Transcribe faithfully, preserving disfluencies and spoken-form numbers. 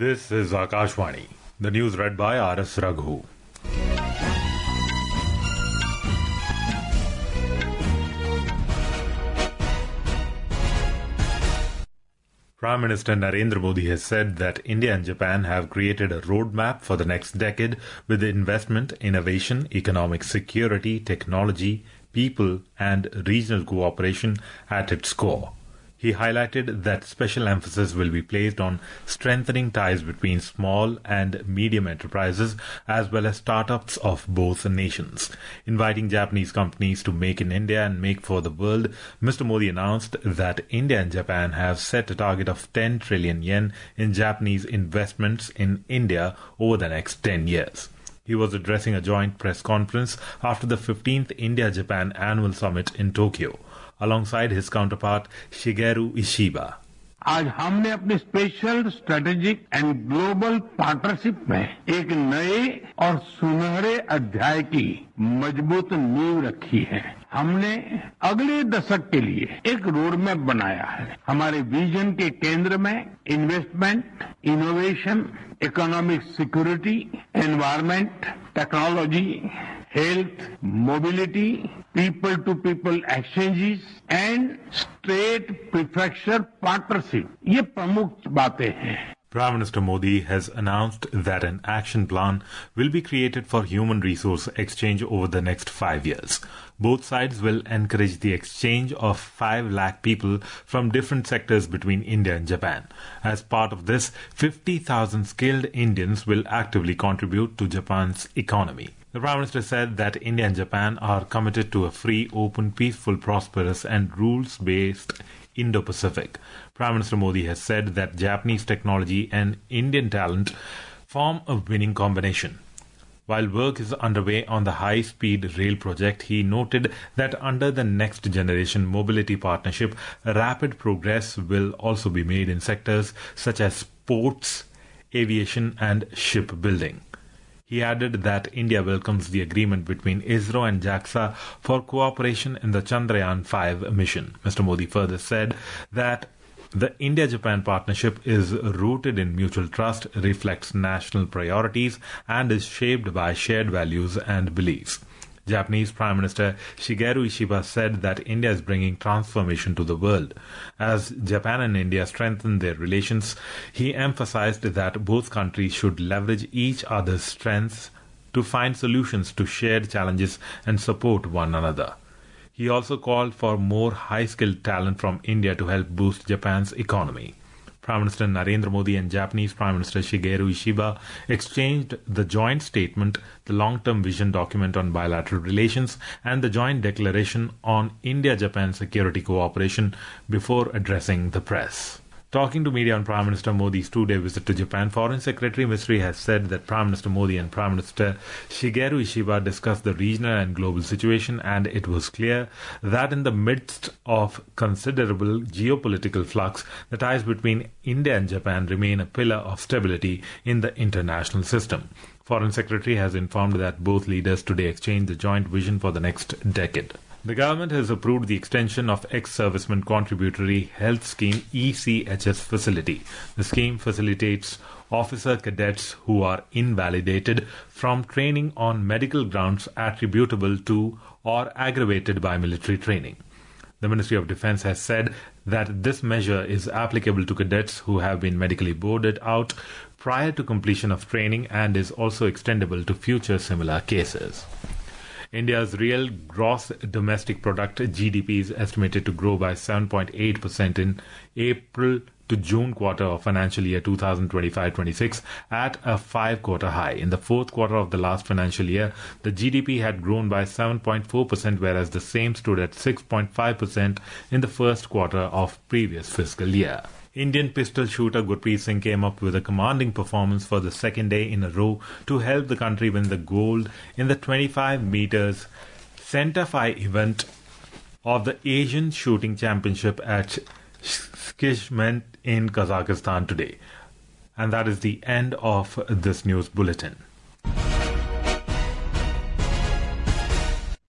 This is Akashvani. The news read by R S Raghu. Prime Minister Narendra Modi has said that India and Japan have created a roadmap for the next decade with investment, innovation, economic security, technology, people and regional cooperation at its core. He highlighted that special emphasis will be placed on strengthening ties between small and medium enterprises as well as startups of both nations. Inviting Japanese companies to make in India and make for the world, Mister Modi announced that India and Japan have set a target of ten trillion yen in Japanese investments in India over the next ten years. He was addressing a joint press conference after the fifteenth India-Japan Annual Summit in Tokyo, alongside his counterpart Shigeru Ishiba. आज हमने अपने special strategic and global partnership में एक नए और सुनहरे अध्याय की मजबूत नींव रखी है। हमने अगले दशक के लिए एक रोड मैप बनाया है। हमारे विजन के केंद्र में investment, innovation, economic security, environment, technology, health, mobility, people-to-people exchanges and state prefecture partnership. ये प्रमुख बातें हैं. Prime Minister Modi has announced that an action plan will be created for human resource exchange over the next five years. Both sides will encourage the exchange of five lakh people from different sectors between India and Japan. As part of this, fifty thousand skilled Indians will actively contribute to Japan's economy. The Prime Minister said that India and Japan are committed to a free, open, peaceful, prosperous and rules-based Indo-Pacific. Prime Minister Modi has said that Japanese technology and Indian talent form a winning combination. While work is underway on the high-speed rail project, he noted that under the Next Generation Mobility Partnership, rapid progress will also be made in sectors such as ports, aviation and shipbuilding. He added that India welcomes the agreement between ISRO and JAXA for cooperation in the Chandrayaan five mission. Mister Modi further said that the India-Japan partnership is rooted in mutual trust, reflects national priorities, and is shaped by shared values and beliefs. Japanese Prime Minister Shigeru Ishiba said that India is bringing transformation to the world. As Japan and India strengthen their relations, he emphasized that both countries should leverage each other's strengths to find solutions to shared challenges and support one another. He also called for more high-skilled talent from India to help boost Japan's economy. Prime Minister Narendra Modi and Japanese Prime Minister Shigeru Ishiba exchanged the joint statement, the long-term vision document on bilateral relations, and the joint declaration on India-Japan security cooperation before addressing the press. Talking to media on Prime Minister Modi's two-day visit to Japan, Foreign Secretary Misri has said that Prime Minister Modi and Prime Minister Shigeru Ishiba discussed the regional and global situation, and it was clear that in the midst of considerable geopolitical flux, the ties between India and Japan remain a pillar of stability in the international system. Foreign Secretary has informed that both leaders today exchanged the joint vision for the next decade. The government has approved the extension of ex-servicemen contributory health scheme E C H S facility. The scheme facilitates officer cadets who are invalidated from training on medical grounds attributable to or aggravated by military training. The Ministry of Defence has said that this measure is applicable to cadets who have been medically boarded out prior to completion of training and is also extendable to future similar cases. India's real gross domestic product G D P is estimated to grow by seven point eight percent in April to June quarter of financial year twenty twenty-five twenty-six at a five-quarter high. In the fourth quarter of the last financial year, the G D P had grown by seven point four percent, whereas the same stood at six point five percent in the first quarter of previous fiscal year. Indian pistol shooter Gurpreet Singh came up with a commanding performance for the second day in a row to help the country win the gold in the twenty-five meters centerfire event of the Asian Shooting Championship at Shishkent in Kazakhstan today. And that is the end of this news bulletin.